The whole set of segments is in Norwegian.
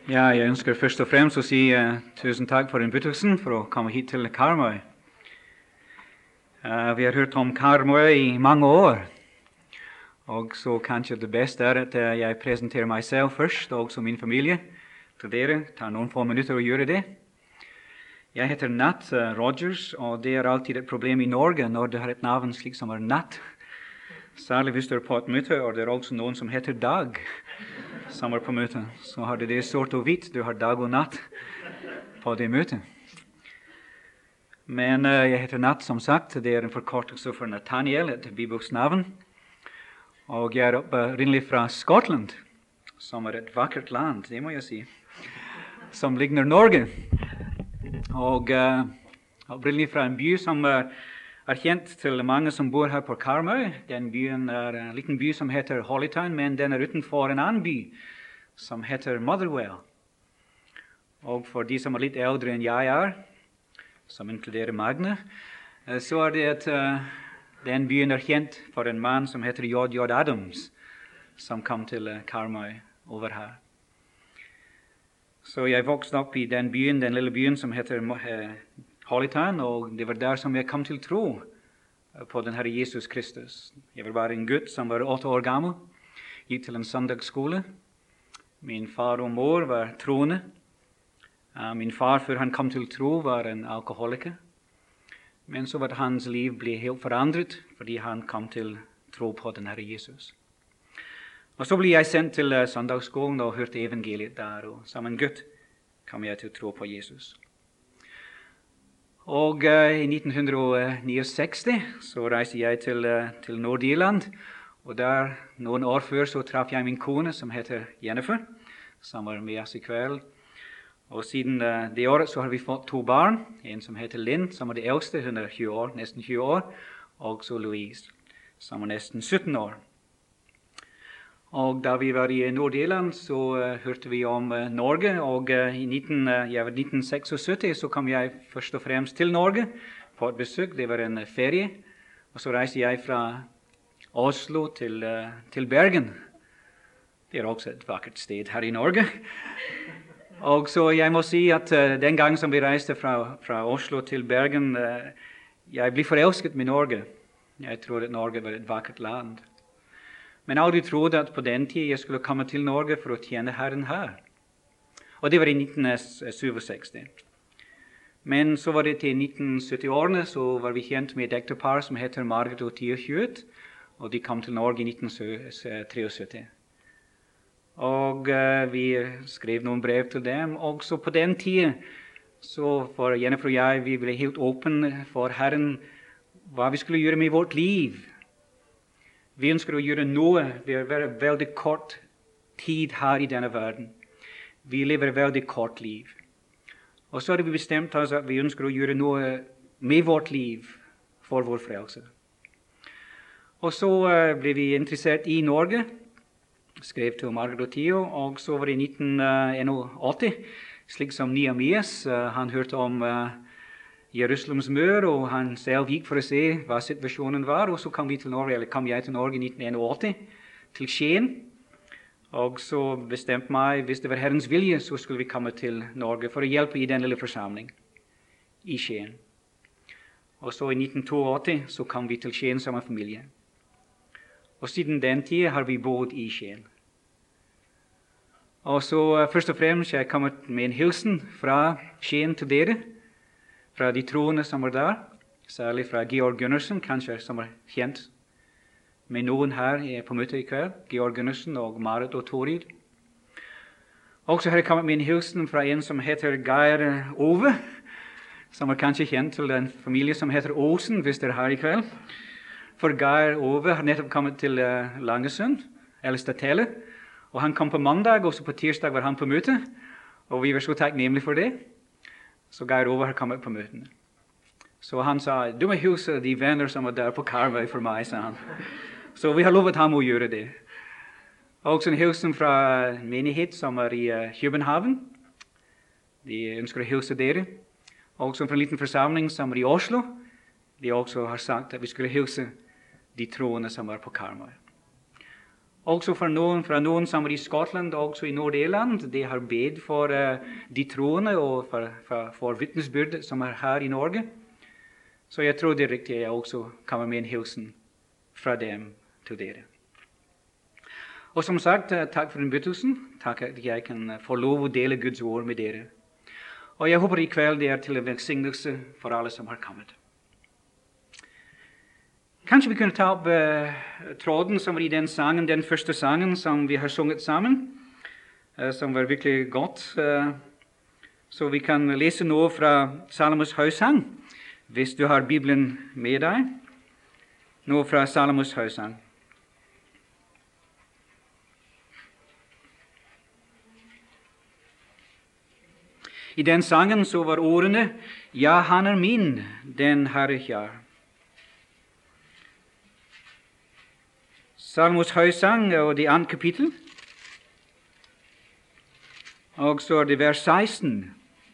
Ja, jeg ønsker først og fremst å si tusen takk for innbyttelsen for å komme hit til Karmøy. Vi har hørt om Karmøy i mange år, og så kanskje det beste er at jeg presenterer meg selv først, og også min familie, til dere. Det tar noen få minutter å gjøre det. Jeg heter Nat Rogers, og det er alltid et problem i Norge når du har et navn slik som er Nat. Særlig hvis du er på et møte, og det er også noen som heter Dag, som er på møte. Så har du det sort og hvitt, du har dag og natt på det møtet. Men jeg heter Nat, som sagt. Det er en forkortelse for Nathaniel, et bibelsk navn. Og jeg er opprinnelig fra Skottland, som er et vakkert land, det må jeg si, som ligner Norge. Og opprinnelig fra en by som er kjent til mange som bor her på Karmøy. Den byen er en liten by som heter Holytown, men den er utenfor en annen by som heter Motherwell. Og for de som er litt eldre enn jeg er, som inkluderer Magne, så er det at den byen er kjent for en mann som heter J.J. Adams, som kom til Karmøy over her. Så jeg vokste opp i den byen, den lille byen som heter Holytown, og det var der som jeg kom til tro på den Herre Jesus Kristus. Jeg var bare en gutt som var 8 år gammel, gikk til en søndagsskole. Min far og mor var troende. Min far, før han kom til tro, var en alkoholiker. Men så var hans liv ble helt forandret, fordi han kom til tro på den Herre Jesus. Og så ble jeg sendt til søndagsskolen og hørte evangeliet der, og som en gutt kom jeg til tro på Jesus. Og i 1969 så reiste jeg til Nord-Irland, og der noen år før så traff jeg min kone som heter Jennifer, som var med oss i kveld. Og siden det året så har vi fått 2 barn, en som heter Lynn, som er det eldste, hun er 20 år, nesten 20 år, og så Louise, som er nesten 17 år. Og da vi var i Nord-Irland så hørte vi om Norge, og i 1976 så kom jeg først og fremst til Norge på et besøk. Det var en ferie, og så reiste jeg fra Oslo til Bergen. Det er også et vakkert sted her i Norge. Og så jeg må si at den gang som vi reiste fra Oslo til Bergen, jeg ble forelsket med Norge. Jeg trodde at Norge var et vakkert land. Men aldri trodde at på den tid jeg skulle komme til Norge for å tjene Herren her. Og det var i 1967. Men så var det til 1970-årene, så var vi kjent med et ektepar som heter Margaret og Tia Hewitt, og de kom til Norge i 1973. Og vi skrev noen brev til dem, og så på den tiden, så for Jennifer og jeg, vi ble helt åpne for Herren, hva vi skulle gjøre med vårt liv. Vi ønsker å gjøre noe. Vi har veldig kort tid her i denne verden. Vi lever veldig kort liv. Og så har vi bestemt oss at vi ønsker å gjøre noe med vårt liv for vår frelse. Og så ble vi interessert i Norge, skrev til Margaret og Theo, og så var det i 1981, slik som Nehemias, han hørte om Jerusalems mur, og han selv gikk for å se hva situasjonen var, og så kom jeg til Norge i 1981 til Skien, og så bestemte meg, hvis det var Herrens vilje, så skulle vi komme til Norge for å hjelpe i den lille forsamling i Skien. Og så i 1982 så kom vi til Skien som en familie. Og siden den tid har vi bodd i Skien. Og så først og fremst jeg kommet med en hilsen fra Skien til dere, fra de troende som var der, særlig fra Georg Gundersen, kanskje som er kjent med noen her på møtet i kveld, Georg Gundersen og Marit og Toril. Og så har jeg kommet med en hilsen fra en som heter Geir Ove, som er kanskje kjent til en familie som heter Olsen, hvis dere er her i kveld. For Geir Ove har nettopp kommet til Langesund, eller Statele, og han kom på mandag, og så på tirsdag var han på møte, og vi var så takknemlige for det. Så Geir Ove har kommet på møtene. Så han sa, du må hilse de venner som er der på Karmøy for meg, sa han. Så vi har lovet ham å gjøre det. Og en hilsen fra menighet som er i København. De ønsker å hilse dere. Og fra en liten forsamling som er i Oslo. De også har sagt at vi skulle hilse de troende som er på Karmøy. Også fra noen som er i Skottland, også i Nord-Irland. De har bedt for de troende og for vitnesbyrd som er her i Norge. Så jeg tror det er riktig at jeg også kommer med en hilsen fra dem til dere. Og som sagt, takk for innbyttelsen. Takk at jeg kan få lov å dele Guds ord med dere. Og jeg håper i kveld det er til en velsignelse for alle som har kommet. Kanskje vi kunne ta opp tråden som var i den sangen, den første sangen som vi har sunget sammen, som var virkelig godt. Så vi kan lese noe fra Salomos høysang, hvis du har Bibelen med deg. Noe fra Salomos høysang. I den sangen så var ordene, «Ja, han er min, den Herre kjær». Salmos høysang og det andre kapittel. Og så er det vers 16.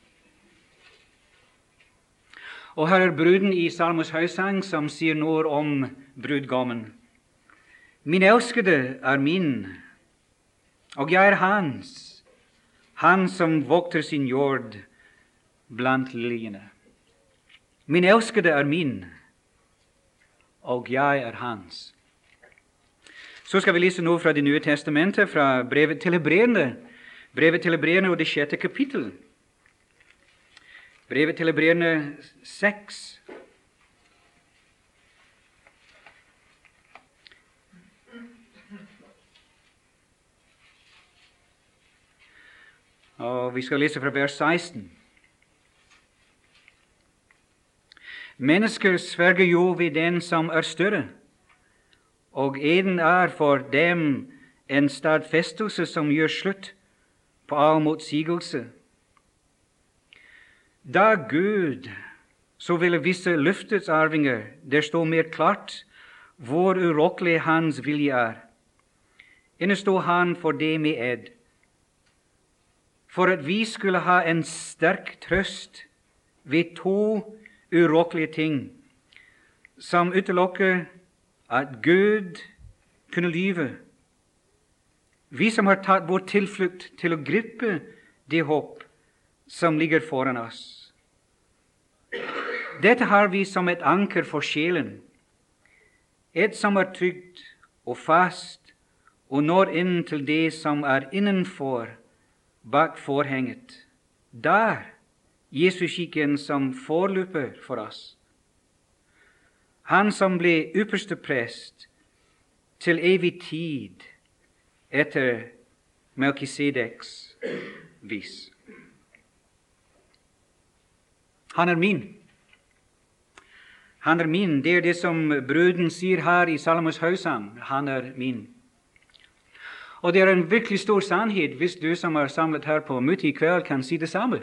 Og her er bruden i Salmos høysang som sier noe om brudgommen. Min elskede er min, og jeg er hans, han som vokter sin jord blant liljene. Min elskede er min, og jeg er hans. Så skal vi lese noe fra Det nye testamentet, fra brevet til Hebreerne og det 6. kapittel. Brevet til Hebreerne 6. Og vi skal lese fra vers 16. Mennesker sverger jo ved den som er større, og eden er for dem en stadfestelse som gjør slutt på all motsigelse. Da Gud så ville visse løftets arvinger, der står mer klart hvor urokkelig hans vilje er. Innestod han for det med ed, for at vi skulle ha en sterk trøst ved to urokkelige ting, som utelukker at Gud kunne lyve. Vi som har tatt vår tilflukt til å gripe det håp som ligger foran oss. Dette har vi som et anker for sjelen, et som er trygt og fast og når inn til det som er innenfor, bak forhenget. Der Jesus gikk inn som forløper for oss. Han som ble ypperste prest til evig tid etter Melkisedeks vis. Han er min. Han er min. Det er det som bruden sier her i Salomos høysang. Han er min. Og det er en virkelig stor sannhet hvis du som er samlet her på møte i kveld kan si det samme.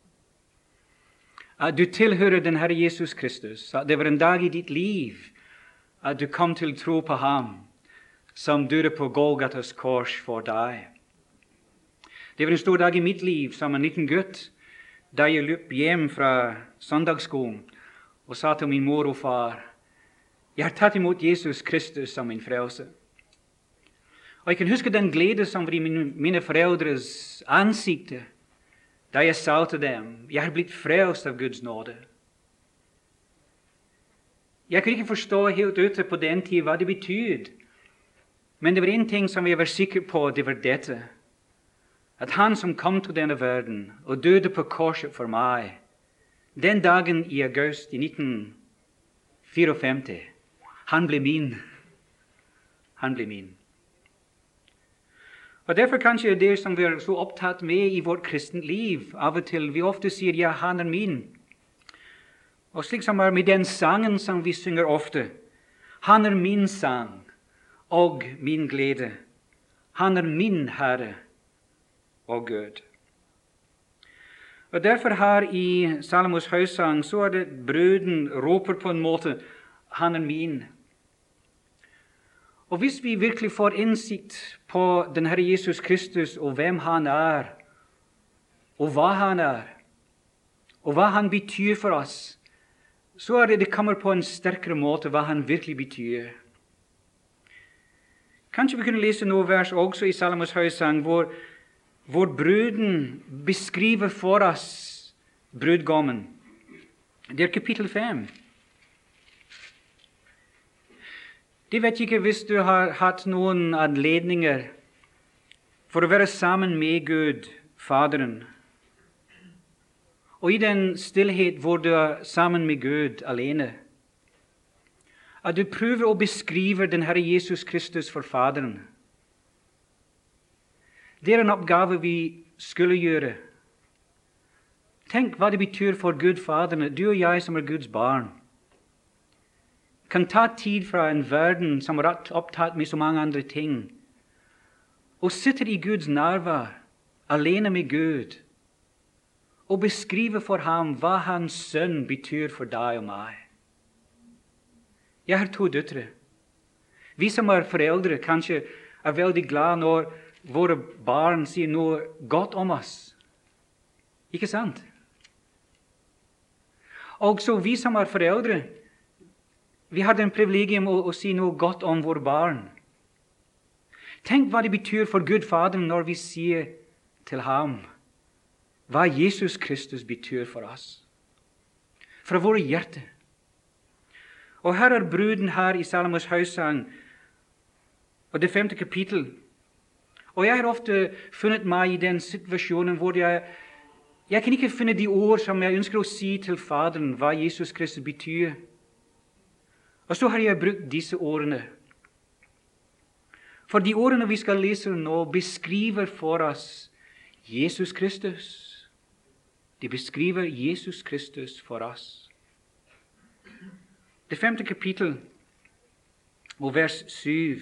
At du tilhører den Herre Jesus Kristus, at det var en dag i ditt liv at du kom til tro på ham, som døde på Golgatas kors for deg. Det var en stor dag i mitt liv som en liten gutt, da jeg løp hjem fra søndagsskolen og sa til min mor og far, jeg har tatt imot Jesus Kristus som min frelse. Og jeg kan huske den glede som var i mine foreldres ansikter, da jeg sa til dem, jeg har blitt frelst av Guds nåde. Jeg kunne ikke forstå helt ute på den tid hva det betydde. Men det var en ting som jeg var sikker på, det var dette. At han som kom til denne verden og døde på korset for meg, den dagen i august i 1954, han ble min. Han ble min. Og derfor kanskje det som vi er så opptatt med i vårt kristent liv, av og til vi ofte sier, ja, han er min. Og slik som er med den sangen som vi synger ofte, han er min sang og min glede. Han er min Herre og Gud. Og derfor her i Salomos høysang, så er det bruden roper på en måte, han er min. Og hvis vi virkelig får innsikt på den Herre Jesus Kristus og hvem han er, og hva han er, og hva han betyr for oss, så er det kommer på en sterkere måte hva han virkelig betyr. Kanskje vi kunne lese noen vers også i Salomos høysang, hvor bruden beskriver for oss brudgommen. Det er kapittel 5. De vet ikke hvis du har hatt noen anledninger for å være sammen med Gud, Faderen. Og i den stillhet hvor du er sammen med Gud alene, at du prøver å beskrive den Herre Jesus Kristus for Faderen. Det er en oppgave vi skulle gjøre. Tenk hva det betyr for Gud Faderen, du og jeg som er Guds barn, kan ta tid fra en verden som er opptatt med så mange andre ting, og sitter i Guds nærvær, alene med Gud, og beskrive for ham hva hans sønn betyr for deg og meg. Jeg har 2 døtre. Vi som er foreldre kanskje er veldig glad når våre barn sier noe godt om oss. Ikke sant? Og så vi som er foreldre, vi har den privilegium å si noe godt om våre barn. Tenk hva det betyr for Gud Faderen når vi sier til ham hva Jesus Kristus betyr for oss. Fra våre hjerter. Og her er bruden her i Salomos høysang, og det 5. kapittel. Og jeg har ofte funnet meg i den situasjonen hvor jeg kan ikke finne de ord som jeg ønsker å si til Faderen, hva Jesus Kristus betyr. Og så har jeg brukt disse ordene. For de ordene vi skal lese nå, beskriver for oss Jesus Kristus. De beskriver Jesus Kristus for oss. Det 5. kapittel, og vers 7.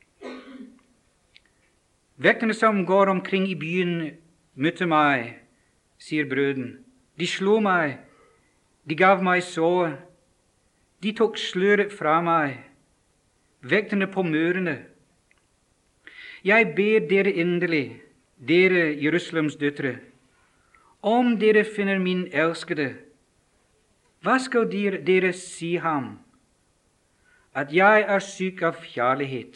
Vekterne som går omkring i byen, møtte meg, sier bruden. De slo meg, de gav meg sår, de tok sløret fra meg, vekterne på murene. Jeg ber dere inderlig, dere Jerusalems døtre, om dere finner min elskede, hva skal dere si ham? At jeg er syk av kjærlighet.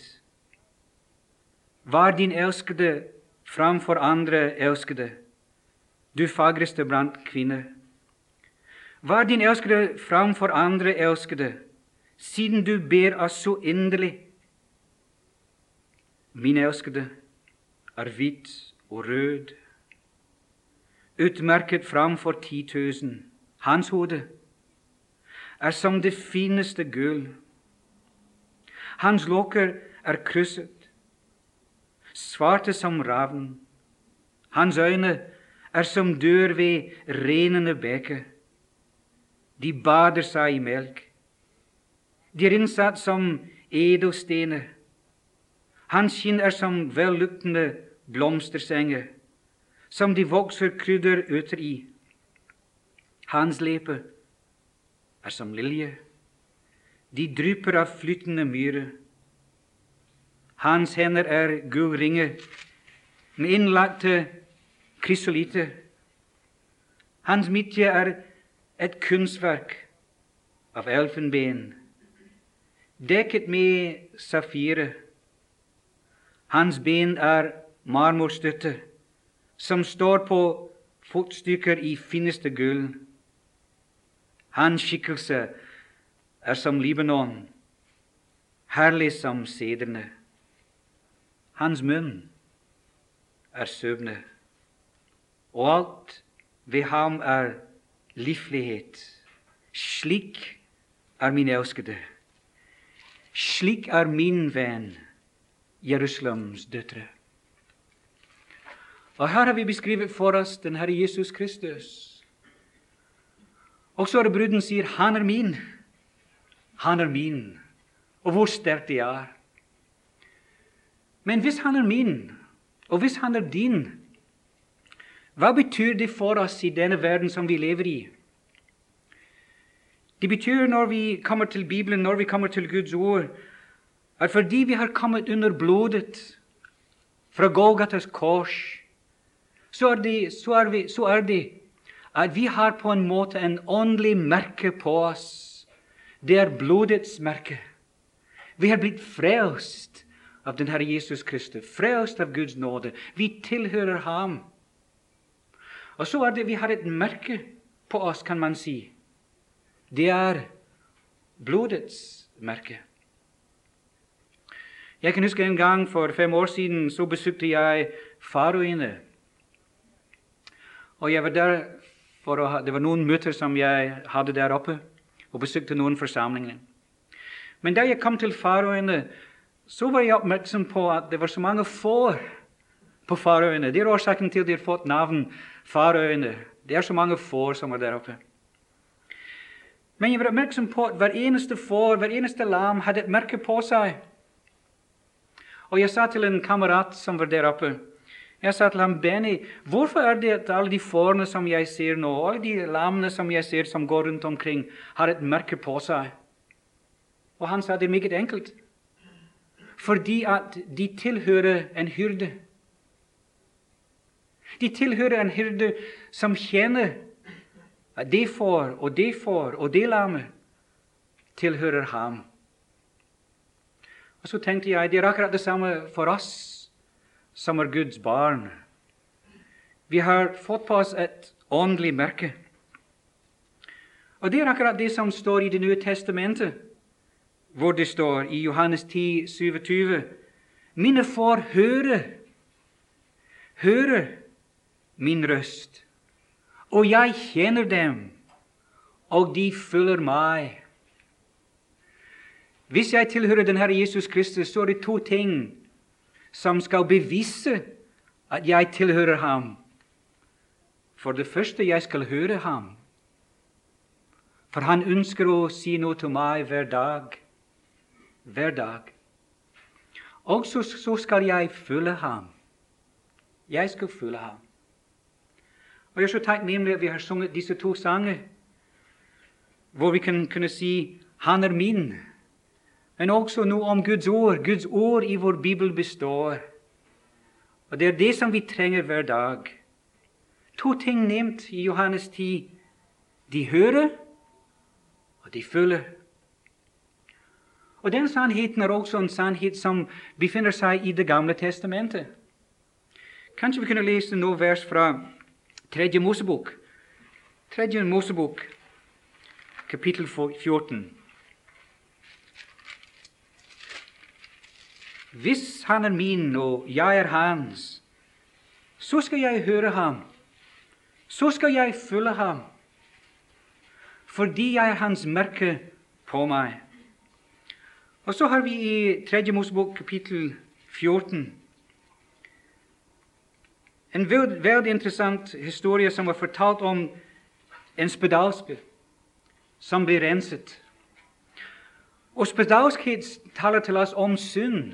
Var din elskede framfor andre elskede, du fagreste blant kvinner? Var din elskede framfor andre elskede, siden du ber oss så inderlig? Min elskede er hvit og rød, utmerket framfor 10 000. Hans hode er som det fineste gull. Hans lokker er krysset, svarte som ravn. Hans øyne er som dør ved rennende bekker. De bader seg i melk. De er innsatt som edelstener. Hans kinn er som velluktende blomstersenger, som de vokser krydderurter i. Hans leper er som lilje. De drypper av flytende myre. Hans hender er gullringer med innlagte krysolitter. Hans midje er et kunstverk av elfenben, dekket med safire. Hans ben er marmorstøtter, som står på fotstykker i fineste gull. Hans skikkelse er som Libanon, herlig som sedrene. Hans munn er søvne, og alt ved ham er livlighet. Slik er min elskede. Slik er min venn, Jerusalems døtre. Og her har vi beskrevet for oss den Herre Jesus Kristus. Og så er det bruden sier, han er min. Han er min. Og hvor sterkt det er. Men hvis han er min, og hvis han er din, hva betyr det for oss i denne verden som vi lever i? Det betyr når vi kommer til Bibelen, når vi kommer til Guds ord, at fordi vi har kommet under blodet fra Golgatas kors, så er det at vi har på en måte en åndelig merke på oss. Det er blodets merke. Vi har blitt frelst av den Herre Jesus Kristus, frelst av Guds nåde. Vi tilhører ham. Og så det, vi har et merke på oss, kan man si. Det blodets merke. Jeg kan huske en gang for 5 år siden, så besøkte jeg Faroene. Og jeg var der det var noen møter som jeg hadde der oppe, og besøkte noen forsamlinger. Men da jeg kom til Faroene, så var jeg oppmerksom på at det var så mange får på Faroene. Det årsaken til at de har fått navn Faroene. Det så mange får som der oppe. Men jeg var oppmerksom på at hver eneste får, hver eneste lam hadde et merke på seg. Og jeg sa til en kamerat som var der oppe, jeg sa til ham, Benny, hvorfor det at alle de fårene som jeg ser nå, alle de lammene som jeg ser som går rundt omkring, har et merke på seg? Og han sa, det meget enkelt. Fordi at de tilhører en hyrde. De tilhører en hyrde som kjenner at det får, og det lammet tilhører ham. Og så tenkte jeg, det akkurat det samme for oss som Guds barn. Vi har fått på oss et åndelig merke. Og det akkurat det som står i Det nye testamentet, hvor det står i Johannes 10, 27, mine får høre min røst, og jeg kjenner dem, og de følger meg. Hvis jeg tilhører den Herre Jesus Kristus, så det 2 ting som skal bevise at jeg tilhører ham. For det første, jeg skal høre ham. For han ønsker å si noe til meg hver dag. Hver dag. Og så skal jeg følge ham. Jeg skal følge ham. Og jeg så takknemlig at vi har sunget disse 2 sanger, hvor vi kan kunne si, han min. Men også noe om Guds ord. Guds ord i vår Bibel består. Og det det som vi trenger hver dag. 2 ting nevnt i Johannes 10. De hører, og de følger. Og den sannheten også en sannhet som befinner seg i Det gamle testamentet. Kanskje vi kunne lese noen vers fra 3. Mosebok. 3. Mosebok, kapittel 14. Hvis han min, og jeg hans, så skal jeg høre ham. Så skal jeg følge ham. Fordi jeg hans merke på meg. Og så har vi i 3. Mosebok, kapittel 14, en veldig interessant historie som var fortalt om en spedalske som ble renset. Og spedalskhet taler til oss om synd.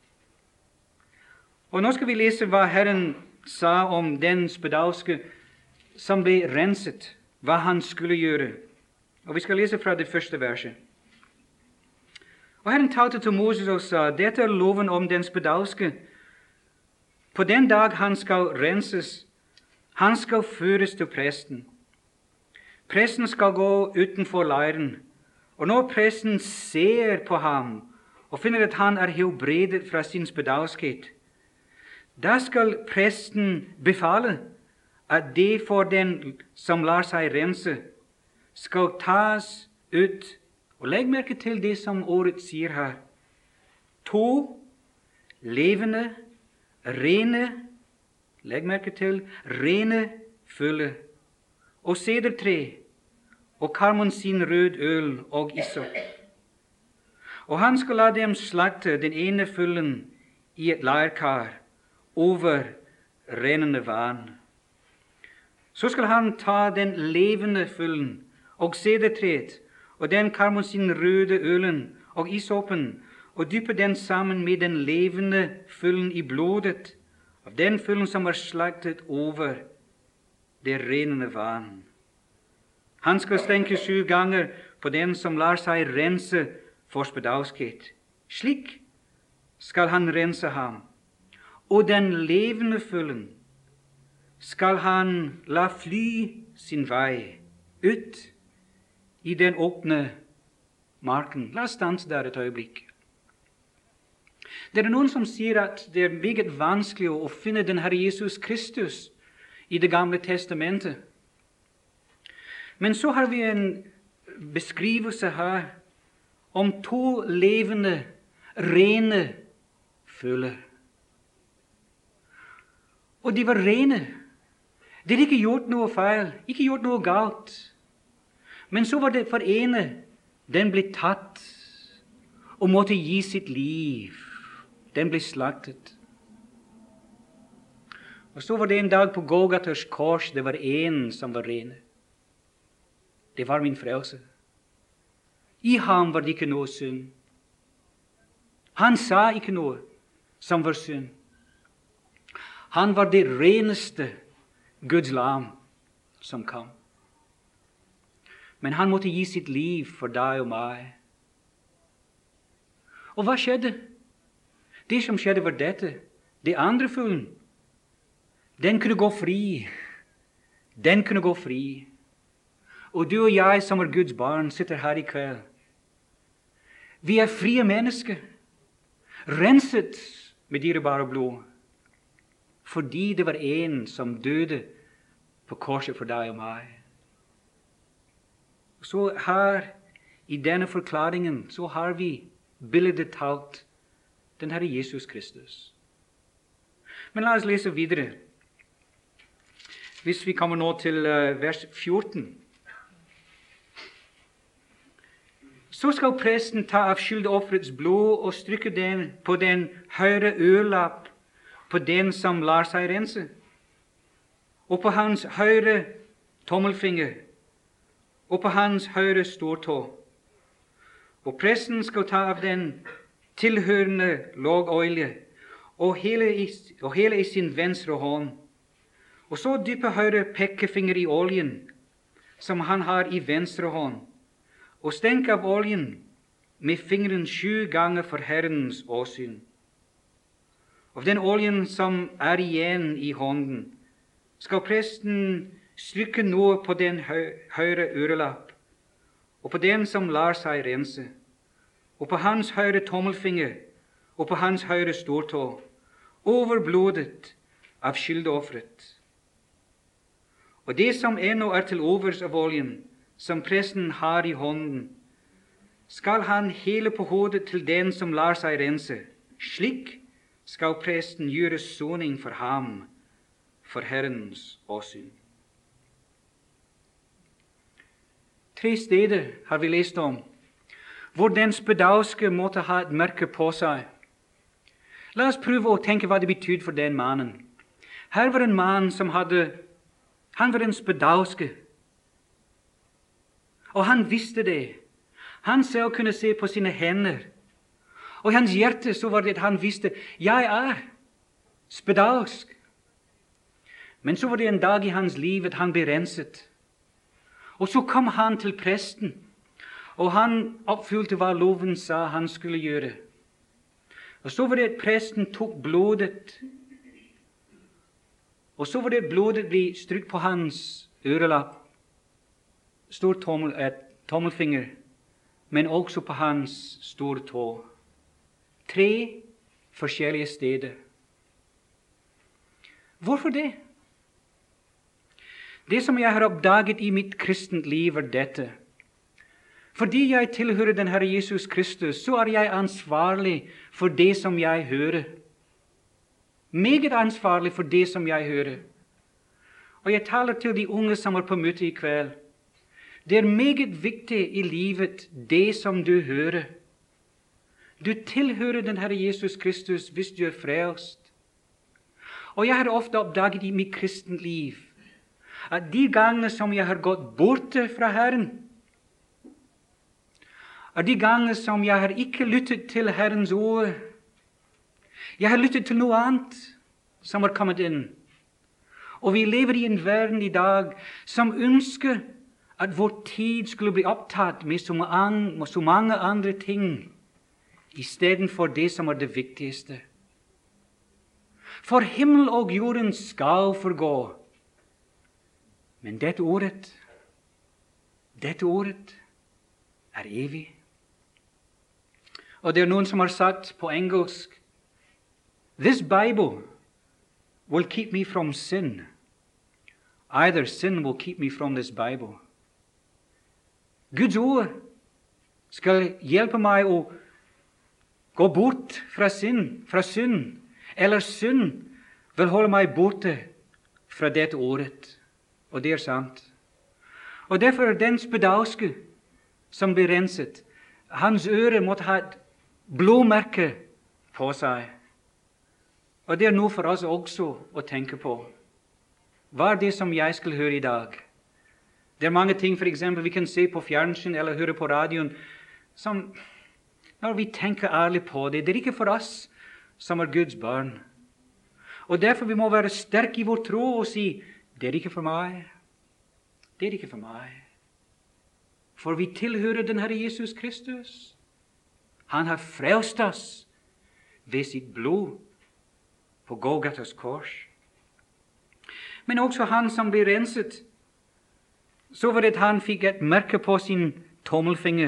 Og nå skal vi lese hva Herren sa om den spedalske som ble renset, hva han skulle gjøre. Og vi skal lese fra det første verset. Og Herren talte til Moses og sa, dette loven om den spedalske. På den dag han skal renses, han skal føres til presten. Presten skal gå utenfor leiren, og når presten ser på ham og finner at han helbredet fra sin spedalskhet, da skal presten befale at det for den som lar seg rense, skal tas ut. Og legg merke til det som ordet sier her. 2 levende, rene, legg merke til, rene følge, og sedertre, og karmosinrød øl og isop. Og han skal la dem slakte den ene følgen i et leirkar over rennende vann. Så skal han ta den levende følgen og sedertret og den karmosinrøde ølen og isopen og dyppe den sammen med den levende følgen i blodet av den følgen som slaktet over det rennende vann. Han skal stenke 7 ganger på den som lar seg rense for spedalskhet. Slik skal han rense ham. Og den levende følgen skal han la fly sin vei ut i den åpne marken. La oss stanse der et øyeblikk. Det noen som sier at det meget vanskelig å finne den Herre Jesus Kristus i Det gamle testamentet. Men så har vi en beskrivelse her om to levende, rene føler. Og de var rene. De hadde ikke gjort noe feil, ikke gjort noe galt. Men så var det for ene, den ble tatt og måtte gi sitt liv. Den ble slaktet. Og så var det en dag på Golgatas kors, det var en som var rene. Det var min frelse. I ham var det ikke noe synd. Han sa ikke noe som var synd. Han var det reneste Guds lam som kom. Men han måtte gi sitt liv for deg og meg. Og hva skjedde? Det som skjedde var dette. Det andre fuglen, den kunne gå fri. Den kunne gå fri. Og du og jeg som er Guds barn sitter her i kveld. Vi er frie mennesker, renset med dyrebare blod, fordi det var en som døde på korset for deg og meg. Så her, i denne forklaringen, så har vi bildet talt den Herre Jesus Kristus. Men la oss lese videre. Hvis vi kommer nå til vers 14. Så skal presten ta av skyldofferets blod og stryke den på den høyre ørelapp på den som lar seg rense, og på hans høyre tommelfinger, og på hans høyre stortå. Og presten skal ta av den tilhørende lågolje og hele i sin venstre hånd, og så dyppe høyre pekefinger i oljen som han har i venstre hånd, og stenke av oljen med fingeren 7 ganger for Herrens åsyn. Av den oljen som er igjen i hånden, skal presten stryke noe på den høyre ørelapp, og på den som lar seg rense, og på hans høyre tommelfinger, og på hans høyre stortå, over blodet av skyldofferet. Og det som ennå er til overs av oljen, som presten har i hånden, skal han hele på hodet til den som lar seg rense. Slik skal presten gjøre soning for ham, for Herrens åsyn. 3 steder har vi lest om hvor den spedalske måtte ha et merke på seg. La oss prøve å tenke hva det betydde for den mannen. Her var en mann som han var en spedalske. Og han visste det. Han selv kunne se på sine hender. Og i hans hjerte så var det at han visste, jeg er spedalsk. Men så var det en dag i hans liv at han ble renset. Og så kom han til presten, og han oppfylte hva loven sa han skulle gjøre. Og så var det at presten tok blodet, og så var det at blodet ble strykt på hans ørelapp, stor tommelfinger, men også på hans store tå. 3 forskjellige steder. Hvorfor det? Det som jeg har oppdaget i mitt kristent liv er dette. Fordi jeg tilhører den Herre Jesus Kristus, så er jeg ansvarlig for det som jeg hører. Meget ansvarlig for det som jeg hører. Og jeg taler til de unge som er på møte i kveld. Det er meget viktig i livet, det som du hører. Du tilhører den Herre Jesus Kristus hvis du er frelst. Og jeg har ofte oppdaget i mitt kristent liv at de gangene som jeg har gått borte fra Herren, og de gangene som jeg har ikke lyttet til Herrens ord, jeg har lyttet til noe annet som har kommet inn. Og vi lever i en verden i dag som ønsker at vår tid skulle bli opptatt med så mange andre ting istedenfor det som er det viktigste. For himmel og jorden skal forgå, men dette ordet er evig. Og det noen som har sagt på engelsk, "This Bible will keep me from sin. Either sin will keep me from this Bible." Guds ord skal hjelpe meg å gå bort fra synd, eller synd vil holde meg borte fra dette ordet. Og det sant. Og derfor den spedalske som ble renset, hans øre måtte ha et blåmerke på seg. Og det noe for oss også å tenke på. Hva det som jeg skal høre i dag? Det mange ting, for eksempel, vi kan se på fjernsyn eller høre på radioen, som når vi tenker ærlig på det, det ikke for oss som Guds barn. Og derfor vi må være sterke i vår tro og si, det ikke for meg. Det ikke for meg. For vi tilhører den Herre Jesus Kristus. Han har frelst oss ved sitt blod på Golgatas kors. Men også han som ble renset, så var det han fikk et merke på sin tommelfinger.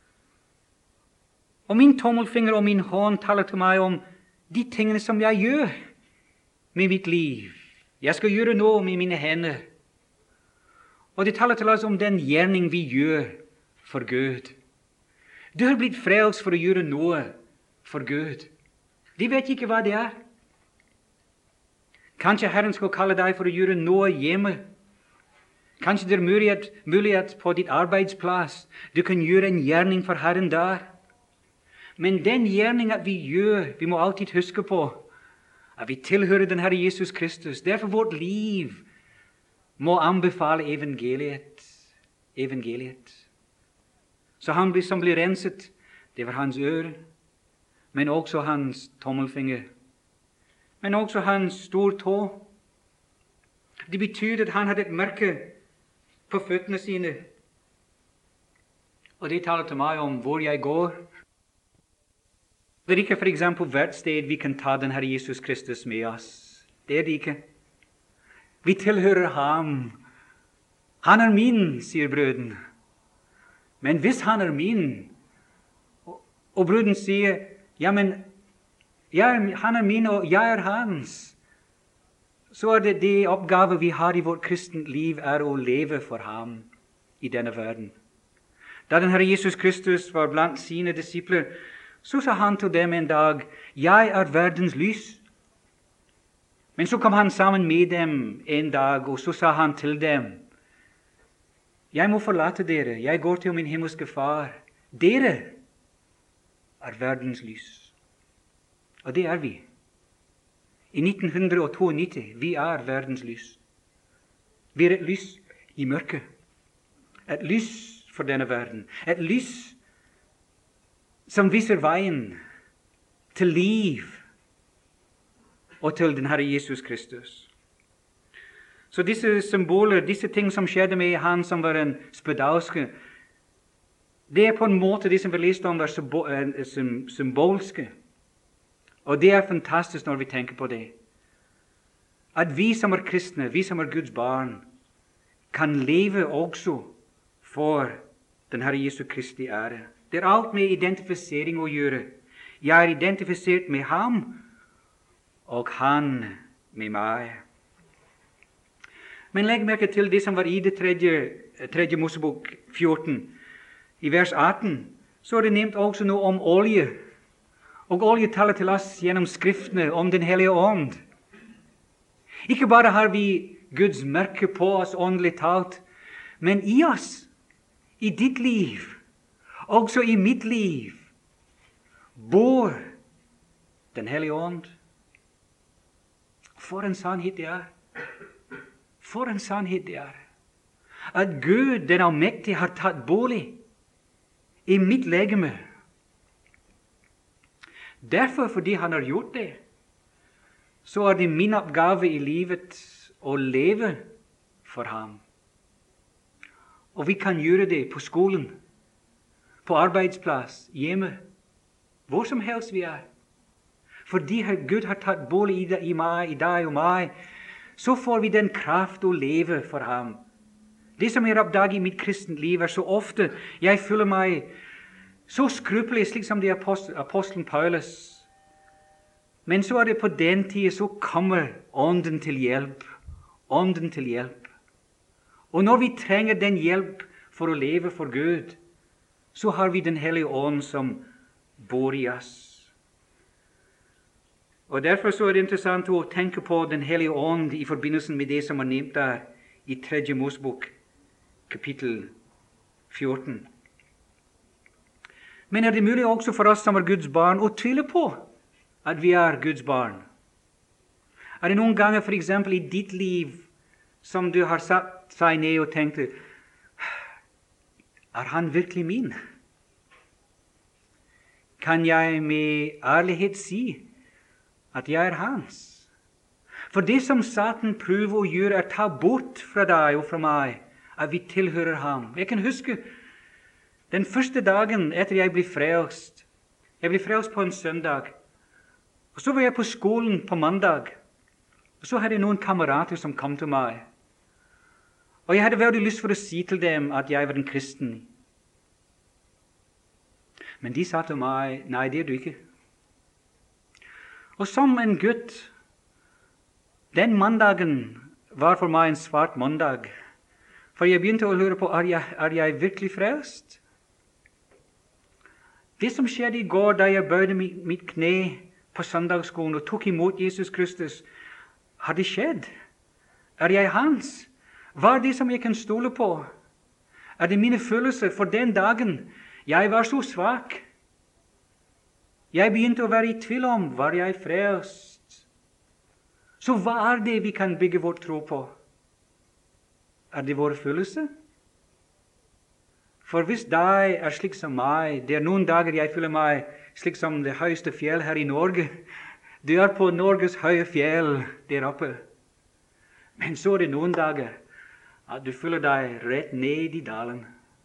Og min tommelfinger og min hånd taler til meg om de tingene som jeg gjør med mitt liv. Jeg skal gjøre noe med mine hender. Og det taler til oss om den gjerning vi gjør for Gud. Du har blitt frelst for å gjøre noe for Gud. De vet ikke hva det er. Kanskje Herren skal kalle deg for å gjøre noe hjemme. Kanskje det er mulighet på ditt arbeidsplass. Du kan gjøre en gjerning for Herren der. Men den gjerning at vi gjør, vi må alltid huske på at vi tilhører den Herre Jesus Kristus. Derfor vårt liv må anbefale evangeliet. Så han som ble renset, det var hans øre, men også hans tommelfinger, men også hans stortå. Det betyr at han hadde et merke på føttene sine. Og det taler til meg om hvor jeg går. Det er ikke for eksempel hvert sted vi kan ta den Herre Jesus Kristus med oss. Det er det ikke. Vi tilhører ham. Han er min, sier brøden. Men hvis han er min, og brøden sier, ja, men han er min, og jeg er hans, så er det oppgave vi har i vårt kristent liv, er å leve for ham i denne verden. Da den Herre Jesus Kristus var blant sine disipler, så sa han til dem en dag, jeg er verdens lys. Men så kom han sammen med dem en dag, og så sa han til dem, jeg må forlate dere, jeg går til min himmelske far. Dere er verdens lys. Og det er vi. I 1992, vi er verdens lys. Vi er et lys i mørket. Et lys for denne verden. Et lys som viser veien til liv og til den Herre Jesus Kristus. Så disse symboler, disse ting som skjedde med han som var en spedalske, det er på en måte det som vi leste om var symbolske. Og det er fantastisk når vi tenker på det. At vi som er kristne, vi som er Guds barn, kan leve også for den Herre Jesu Kristi ære. Det er alt med identifisering å gjøre. Jeg er identifisert med ham, og han med meg. Men legg merke til det som var i det tredje Mosebok 14. I vers 18 så er det nevnt også noe om olje. Og olje taler til oss gjennom Skriftene om den Hellige Ånd. Ikke bare har vi Guds merke på oss åndelig talt, men i oss, i ditt liv, også i mitt liv, bor den Hellige Ånd. For en sannhet det er. For en sannhet det er. At Gud, den allmektige, har tatt bolig i mitt legeme. Derfor, fordi han har gjort det, så er det min oppgave i livet å leve for ham. Og vi kan gjøre det på skolen, på arbeidsplass, hjemme, hvor som helst vi er. Fordi Gud har tatt bolig i meg, i deg og meg, så får vi den kraft å leve for ham. Det som jeg oppdager i mitt kristent liv er så ofte, jeg føler meg så skruppelig, slik som det apostelen Paulus. Men så det på den tiden, så kommer Ånden til hjelp. Ånden til hjelp. Og når vi trenger den hjelp for å leve for Gud, så har vi Den hellige ånd som bor i oss. Og derfor så det interessant å tenke på Den hellige ånd i forbindelse med det som er nevnt der i 3. Mosebok, kapittel 14. Men det mulig også for oss som er Guds barn å tvile på at vi er Guds barn? Det noen ganger for eksempel i ditt liv som du har satt seg ned og tenkt, han virkelig min? Kan jeg med ærlighet si at jeg hans? For det som Satan prøver å gjøre, ta bort fra deg og fra meg at vi tilhører ham. Jeg kan huske den første dagen etter jeg ble frelst. Jeg ble frelst på en søndag. Og så var jeg på skolen på mandag. Og så hadde jeg noen kamerater som kom til meg. Og jeg hadde veldig lyst for å si til dem at jeg var en kristen. Men de sa til meg, nei, det er du ikke. Og som en gutt, den mandagen var for meg en svart mandag. For jeg begynte å lure på, er jeg virkelig frelst? Det som skjedde i går da jeg bøyde mitt kne på søndagsskolen og tok imot Jesus Kristus, har det skjedd? Er jeg hans? Hva er det som jeg kan stole på? Er det mine følelser for den dagen? Jeg var så svak. Jeg begynte å være i tvil om, var jeg frelst? Så hva er det vi kan bygge vår tro på? Er det våre følelser? For hvis deg er slik som meg, det er noen dager jeg føler meg slik som det høyeste fjell her i Norge. Du er på Norges høye fjell der oppe. Men så er det noen dager at du føler deg rett ned i dalen.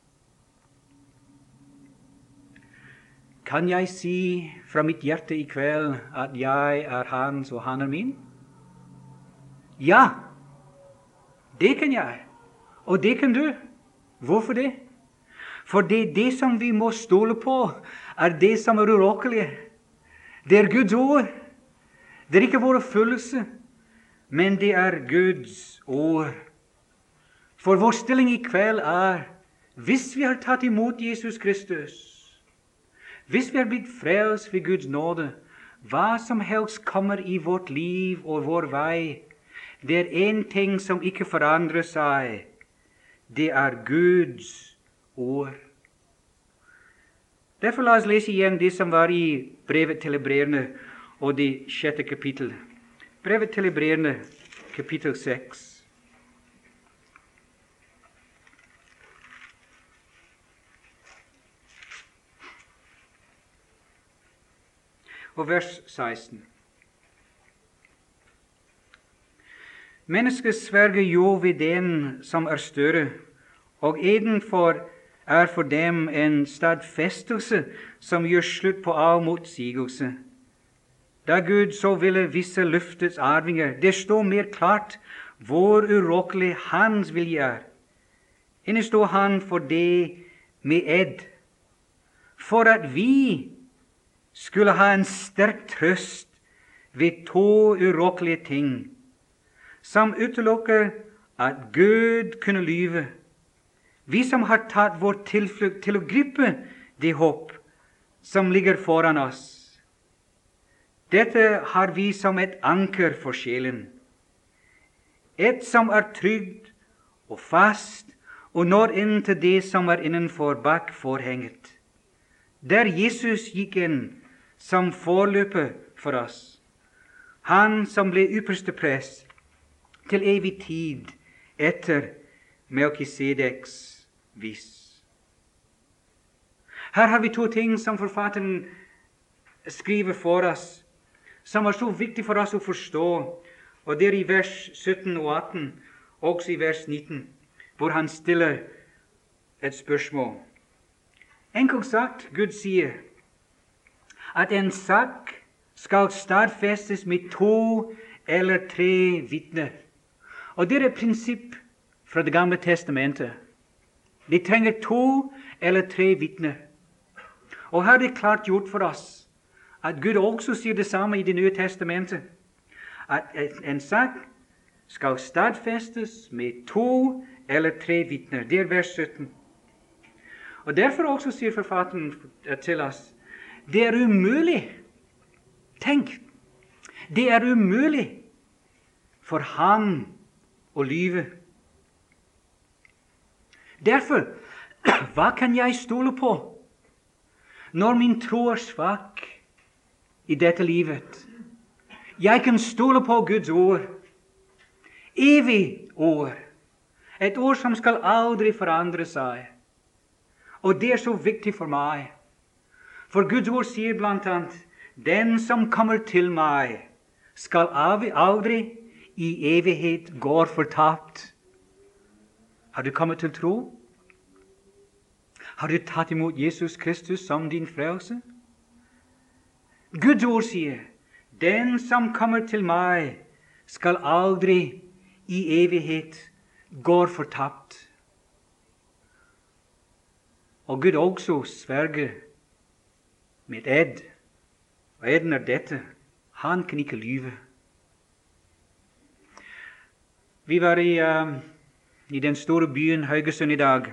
Kan jeg si fra mitt hjerte i kveld at jeg er hans og han er min? Ja, det kan jeg. Og det kan du. Hvorfor det? For det som vi må stole på, er det som er urokkelig. Det er Guds ord. Det er ikke våre følelser, men det er Guds ord. For vår stilling i kveld er, hvis vi har tatt imot Jesus Kristus, hvis vi har blitt frelst ved Guds nåde, hva som helst kommer i vårt liv og vår vei, det er en ting som ikke forandrer seg. Det er Guds ord. Derfor la oss lese igjen det som var i brevet til Hebreerne og det 6. kapittel. Brevet til Hebreerne, kapittel 6. Og vers 16. Mennesket sverger jo ved den som er større, og eden er for dem en stadfestelse som gjør slutt på all motsigelse. Da Gud så ville visse løftets arvinger, det står mer klart hvor urokkelig hans vilje er. Innestår han for det med ed, for at vi skulle ha en sterk trøst ved to urokkelige ting, som utelukker at Gud kunne lyve. Vi som har tatt vår tilflukt til å gripe det håp som ligger foran oss. Dette har vi som et anker for sjelen. Et som er trygt og fast og når inn til det som er innenfor bak forhenget. Der Jesus gikk inn som forløper for oss. Han som ble ypperste prest til evig tid etter Melkisedeks vis. Her har vi to ting som forfatteren skriver for oss, som er så viktig for oss å forstå, og det er i vers 17 og 18, også i vers 19, hvor han stiller et spørsmål. Enkelt sagt, Gud sier at en sak skal stadfestes med 2 eller 3 vitner. Og det er et prinsipp fra Det gamle testamentet. De trenger 2 eller 3 vitner. Og her er det klart gjort for oss at Gud også sier det samme i Det nye testamentet. At en sak skal stadfestes med 2 eller 3 vitner. Det er vers 17. Og derfor også sier forfatteren til oss, det er umulig. Tenk, det er umulig for ham å lyve. Derfor, hva kan jeg stole på når min tro er svak i dette livet? Jeg kan stole på Guds ord. Evig ord. Et ord som skal aldri forandre seg. Og det er så viktig for meg. For Guds ord sier blant annet, den som kommer til meg, skal aldri i evighet gå fortapt. Har du kommet til tro? Har du tatt imot Jesus Kristus som din frelse? Guds ord sier, den som kommer til meg, skal aldri i evighet gå fortapt. Og Gud også sverger med ed. Og eden er dette, han kan ikke lyve. Vi var i den store byen Haugesund i dag.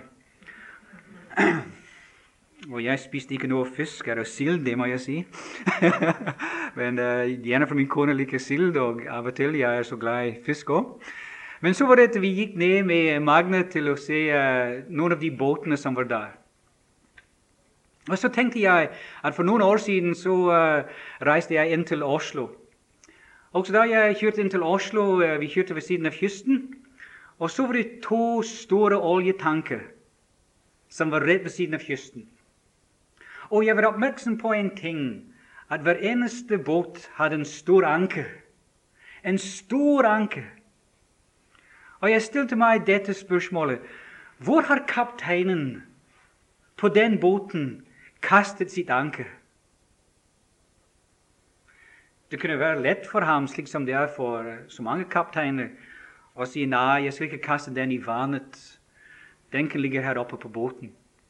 Og jeg spiste ikke noe fisk eller sild, det må jeg si. Men gjerne for min kone liker sild, og av og til jeg er så glad i fisk også. Men så var det at vi gikk ned med Magne til å se noen av de båtene som var der. Og så tenkte jeg at for noen år siden så reiste jeg inn til Oslo. Og så da jeg kjørte inn til Oslo, vi kjørte ved siden av kysten, og så var det 2 store oljetanker som var rett ved siden av kysten. Og jeg var oppmerksom på en ting, at hver eneste båt hadde en stor anker. En stor anker. Og jeg stilte meg dette spørsmålet, hvor har kapteinen på den båten kastet sitt anker? Det kunne være lett for ham, slik som det er for så mange kapteiner, å si, nei, jeg skal ikke kaste den i vannet. Den kan ligge her oppe på båten.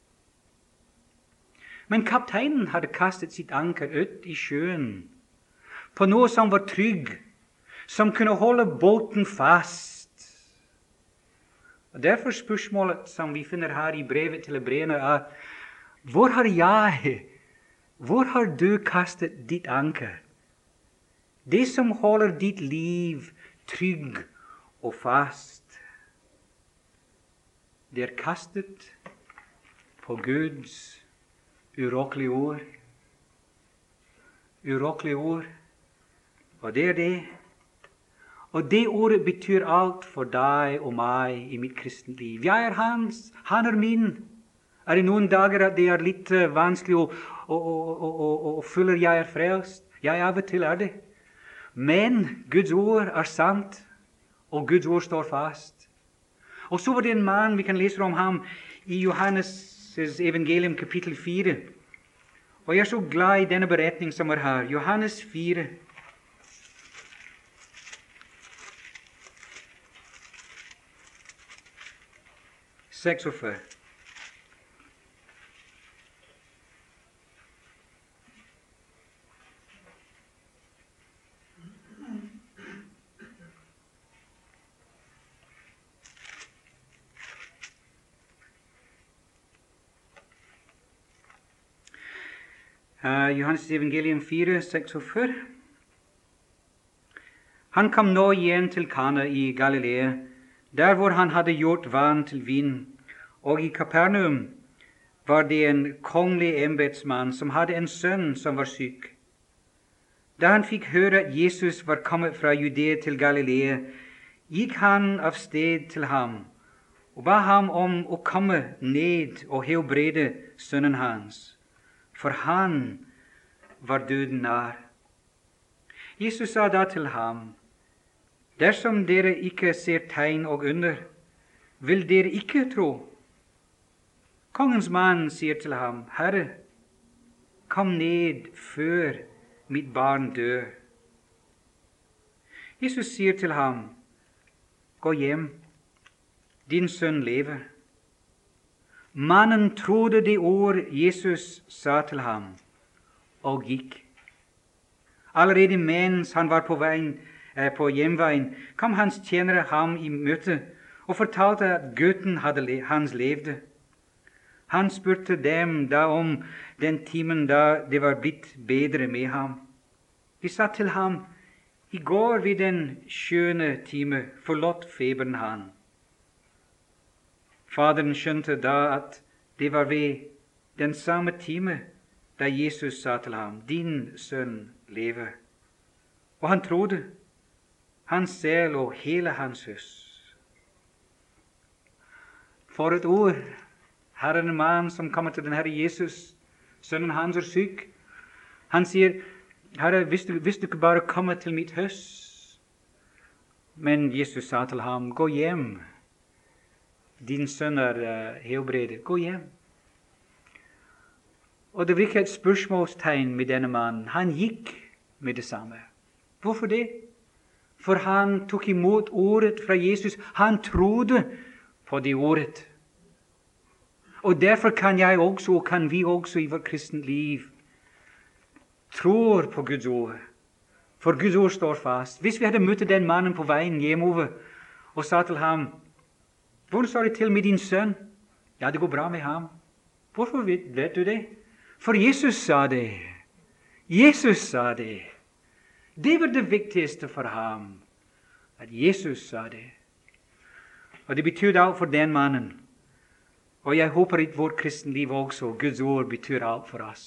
Men kapteinen hadde kastet sitt anker ut i sjøen, på noe som var trygg, som kunne holde båten fast. Og derfor spørsmålet som vi finner her i brevet til hebreerne er, hvor har du kastet ditt anker? Det som holder ditt liv trygg og fast. Det er kastet på Guds urokkelige ord. Urokkelige ord. Og det er det. Og det ordet betyr alt for deg og meg i mitt kristent liv. Jeg er hans, han er min. Er det noen dager at det er litt vanskelig å føle jeg er frelst? Ja, av og til er det. Men Guds ord er sant, og Guds ord står fast. Og så var det en mann, vi kan lese om ham i Johannes' evangelium kapittel 4. Og jeg er så glad i denne beretning som er her. Johannes 4. Johannes evangelium 4:46. Han kom nå igjen til Kana i Galilea, der hvor han hadde gjort vann til vin, og i Kapernaum var det en kongelig embetsmann som hadde en sønn som var syk. Da han fikk høre at Jesus var kommet fra Judea til Galilea, gikk han av sted til ham og ba ham om å komme ned og helbrede sønnen hans, for han var døden nær. Jesus sa da til ham, dersom dere ikke ser tegn og under, vil dere ikke tro. Kongens mann sier til ham, Herre, kom ned før mitt barn dør. Jesus sier til ham, gå hjem, din sønn lever. Mannen trodde de ord Jesus sa til ham, og gikk. Allerede mens han var på hjemveien, kom hans tjenere ham i møte og fortalte at gutten hans levde. Han spurte dem da om den timen da det var blitt bedre med ham. De sa til ham, i går ved den 7. time forlot feberen han. Faderen skjønte da at det var ved den samme time da Jesus sa til ham, din sønn lever. Og han trodde, han selv og hele hans hus. For et ord! Her er en mann som kommer til den Herre Jesus. Sønnen hans er syk. Han sier, Herre, hvis du ikke bare kommer til mitt hus. Men Jesus sa til ham, gå hjem. Din sønn er helbredet. Gå hjem. Og det var ikke et spørsmålstegn med denne mannen. Han gikk med det samme. Hvorfor det? For han tok imot ordet fra Jesus. Han trodde på det ordet. Og derfor kan jeg også, og kan vi også i vårt kristent liv, tror på Guds ord. For Guds ord står fast. Hvis vi hadde møtt den mannen på veien hjemover og sa til ham, hvordan står det til med din sønn? Ja, det går bra med ham. Hvorfor vet du det? For Jesus sa det. Jesus sa det. Det var det viktigste for ham, at Jesus sa det. Og det betyr alt for den mannen. Og jeg håper i vårt kristenliv også, Guds ord betyr alt for oss.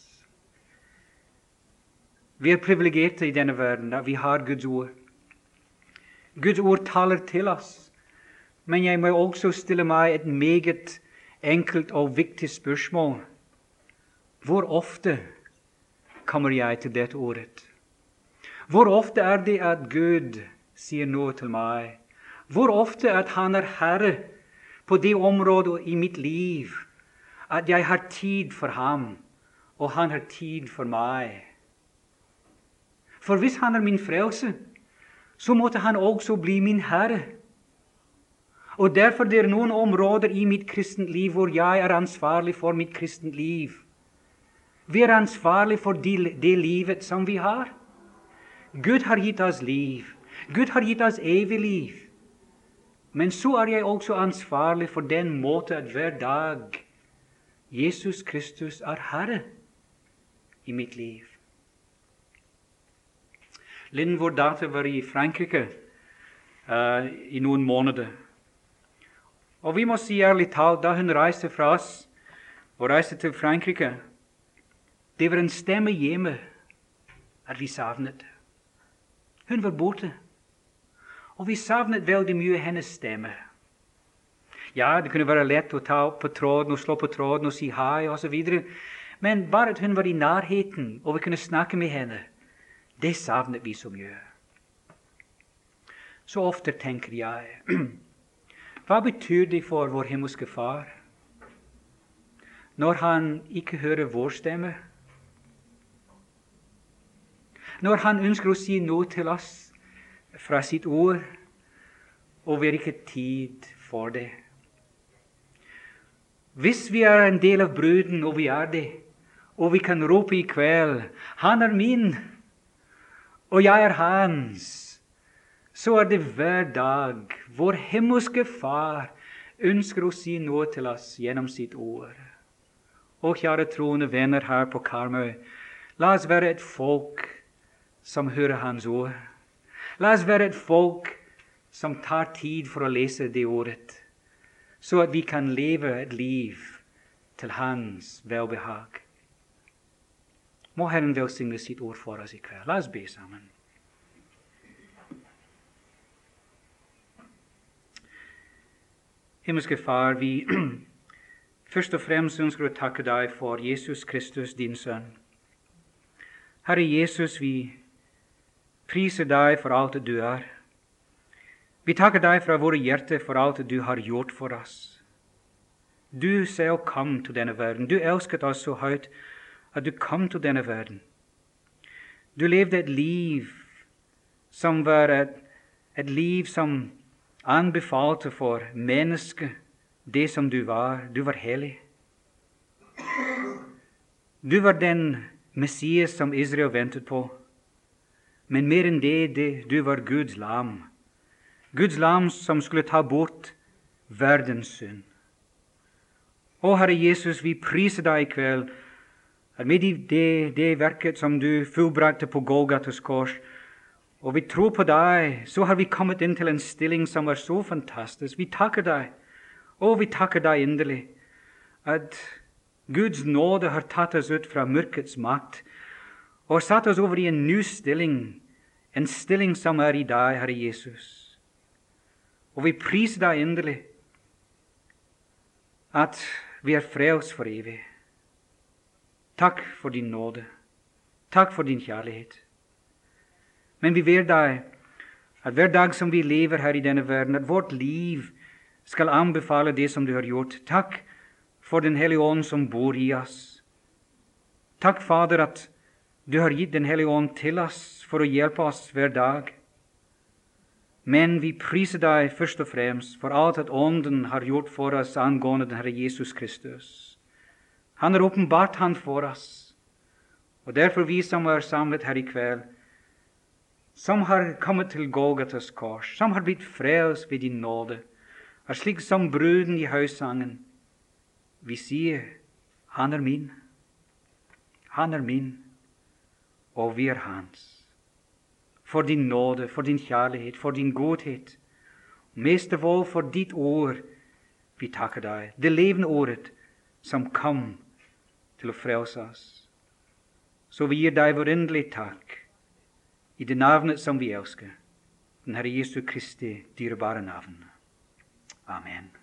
Vi er privilegerte i denne verden, at vi har Guds ord. Guds ord taler til oss. Men jeg må også stille meg et meget enkelt og viktig spørsmål. Hvor ofte kommer jeg til dette ordet? Hvor ofte er det at Gud sier noe til meg? Hvor ofte at han er Herre på det området i mitt liv, at jeg har tid for ham, og han har tid for meg? For hvis han er min frelse, så måtte han også bli min Herre. Og derfor det er noen områder i mitt kristent liv hvor jeg er ansvarlig for mitt kristent liv. Vi er ansvarlig for det livet som vi har. Gud har gitt oss liv. Gud har gitt oss evig liv. Men så er jeg også ansvarlig for den måte at hver dag Jesus Kristus er Herre i mitt liv. Linn, vår datter, var i Frankrike i noen måneder. Og vi må si ærlig talt, da hun reiste fra oss og reiste til Frankrike, det var en stemme hjemme at vi savnet. Hun var borte. Og vi savnet veldig mye hennes stemme. Ja, det kunne være lett å ta opp på tråden og slå på tråden og si hei og så videre. Men bare at hun var i nærheten og vi kunne snakke med henne, det savnet vi så mye. Så ofte tenker jeg, hva betyr det for vår himmelske far når han ikke hører vår stemme? Når han ønsker å si noe til oss fra sitt ord, og vi har ikke tid for det. Hvis vi er en del av bruden, og vi er det, og vi kan rope i kveld, han er min, og jeg er hans, så er det hver dag vår himmelske far ønsker å si noe til oss gjennom sitt ord. Og kjære troende venner her på Karmøy, la oss være et folk som hører hans ord. La oss være et folk som tar tid for å lese det ordet, så at vi kan leve et liv til hans velbehag. Må Herren velsigne sitt ord for oss i kveld. La oss be sammen. Himmelske Far, vi først og fremst ønsker å takke deg for Jesus Kristus, din sønn. Herre Jesus, vi priser deg for alt det du er. Vi takker deg fra våre hjerter for alt det du har gjort for oss. Du selv kom til denne verden. Du elsket oss så høyt at du kom til denne verden. Du levde et liv som var et liv som anbefalte for mennesket det som du var hellig. Du var den Messias som Israel ventet på. Men mer enn det, du var Guds lam. Guds lam som skulle ta bort verdens synd. Å, Herre Jesus, vi priser deg i kveld, at med det verket som du fullbrakte på Golgatas kors, og vi tror på deg, så har vi kommet inn til en stilling som var så fantastisk. Vi takker deg, og vi takker deg inderlig, at Guds nåde har tatt oss ut fra mørkets makt, og satt oss over i en ny stilling, en stilling som er i deg, Herre Jesus. Og vi priser deg inderlig, at vi er frelst for evig. Takk for din nåde. Takk for din kjærlighet. Men vi ber deg at hver dag som vi lever her i denne verden, at vårt liv skal anbefale det som du har gjort. Takk for den Hellige Ånd som bor i oss. Takk, Fader, at du har gitt den Hellige Ånd til oss for å hjelpe oss hver dag. Men vi priser deg først og fremst for alt at Ånden har gjort for oss angående den Herre Jesus Kristus. Han har åpenbart han for oss. Og derfor vi som er samlet her i kveld, som har kommet til Golgatas kors, som har blitt frelst ved din nåde, er slik som bruden i høysangen. Vi sier, han er min, og vi er hans. For din nåde, for din kjærlighet, for din godhet, mest av alt for ditt ord, vi takker deg, det levende ordet som kom til å frelse oss. Så vi gir deg vår inderlige takk, i det navnet som vi elsker, den Herre Jesu Kristi dyrebare navn. Amen.